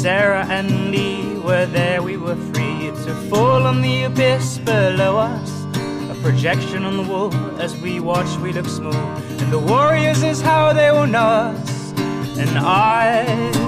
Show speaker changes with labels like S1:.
S1: Sarah and Lee were there, we were free to fall on the abyss below us. A projection on the wall, as we watch we look small, and the warriors is how they will know us. And I